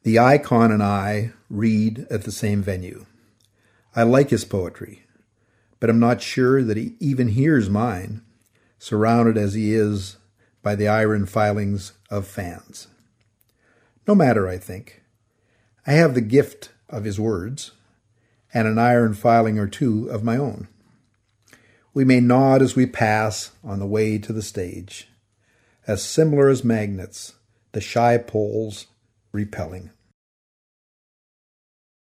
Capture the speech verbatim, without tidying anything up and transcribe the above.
The icon and I read at the same venue. I like his poetry, but I'm not sure that he even hears mine, surrounded as he is by the iron filings of fans. No matter, I think. I have the gift of his words, and an iron filing or two of my own. We may nod as we pass on the way to the stage, as similar as magnets, the shy poles repelling.